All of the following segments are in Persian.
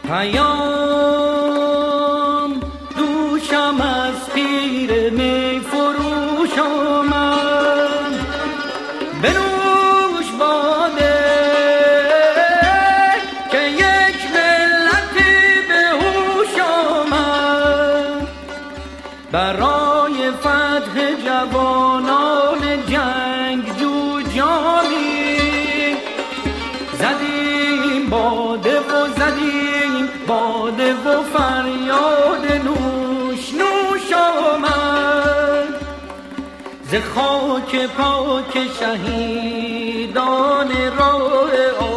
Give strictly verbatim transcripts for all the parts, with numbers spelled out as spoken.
پیام دوشم از پیر می فروش آمد، بنوش باده که یک ملتی به هوش آمد. برای فتح جوانان جنگجو جانی زدیم باده و زدیم باده و فریاد نوش نوش آمد. ز خاک پاک شهیدان راه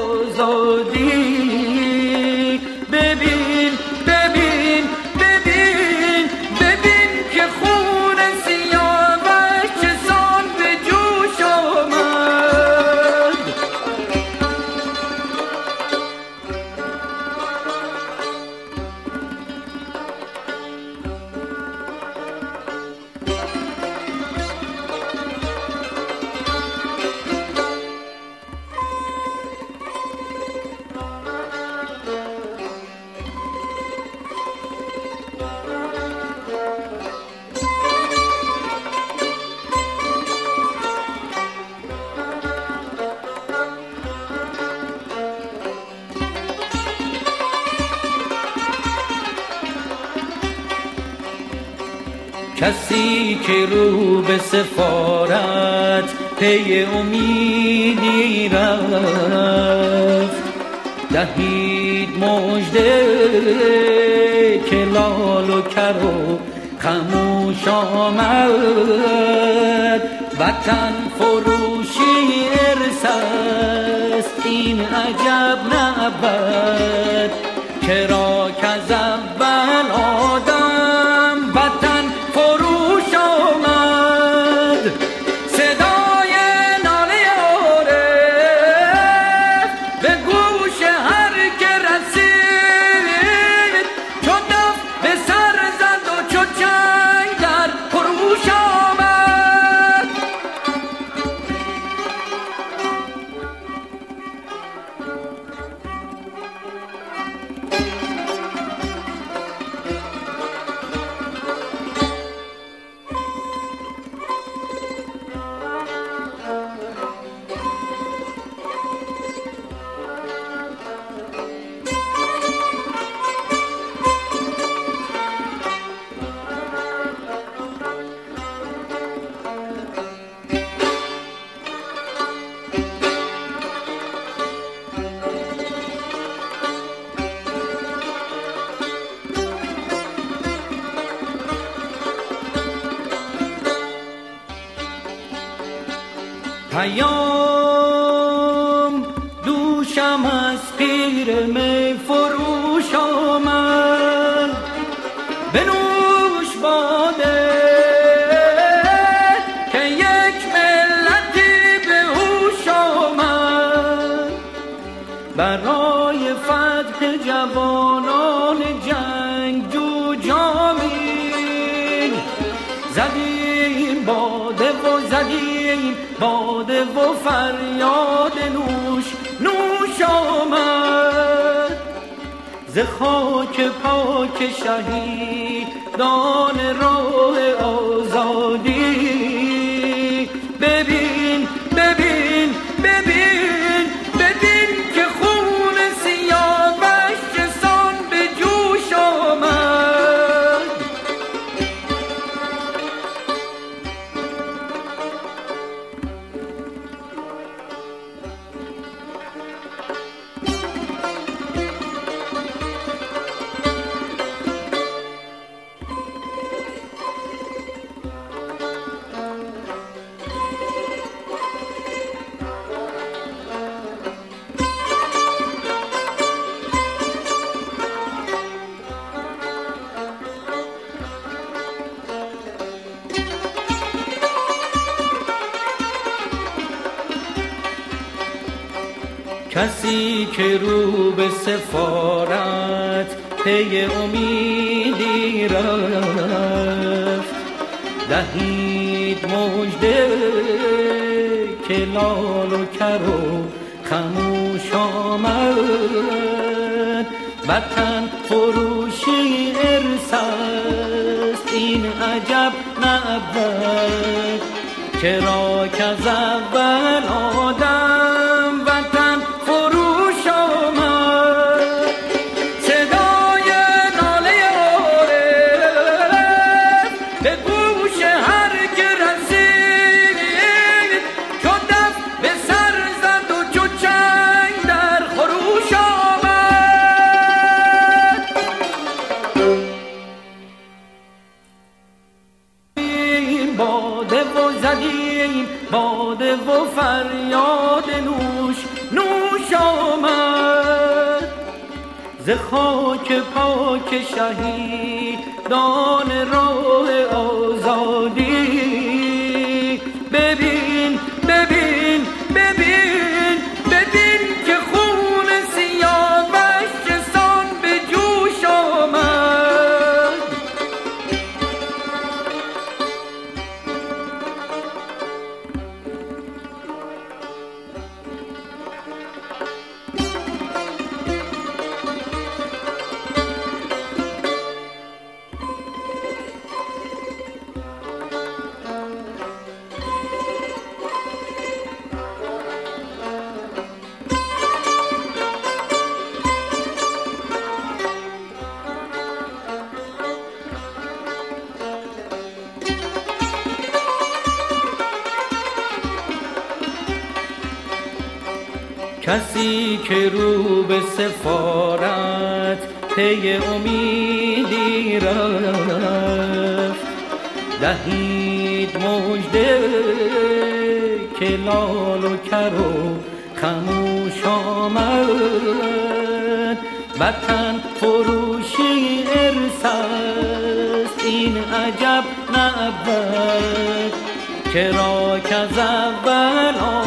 آزادی ببین ببین ببین ببین که خون سیاوش چسان به جوش آمد. کسی که رو به سفارت پی امیدی رفت، دهید مژده که لال و کر و خموش آمد. وطن فروشی ارث است این عجب نبود، چرا که از اول آدم وطن فروش آمد. صدای ناله عارف به گوش هر که رسید، چو دف به سر زد و چو چنگ در خروش آمد. پیام دوشم از پیر می فروش آمد، بنوش باده که یک ملتی به هوش آمد. برای فتح جوانان جنگجو جامین زدیم باده و زدیم باده و فریاد نوش نوش آمد. ز خاک پاک شهیدان راه آزادی ببین ببین ببین ببین که خون سیاوش چسان به جوش آمد. کسی که رو به سفارت پی امیدی رفت، دهید مژده که لال و کر و خموش آمد. وطن فروشی ارث است این عجب نبود چرا که از اول آدم وطن فروش آمد صدای ناله عارف به گوش هر که رسید چو دف به سر زد و چو چنگ در خروش آمد باده و زدیم باده و فریاد نوش نوش آمد ز خاک پاک شهیدان راه آزادی ببین ببین ببین ببین که خون سیاوش سان به جوش آمد کسی که رو به سفارت پی امیدی رفت دهید مژده که لال و کر و خموش آمد وطن فروشی ارث است این عجب نبود چرا که از اول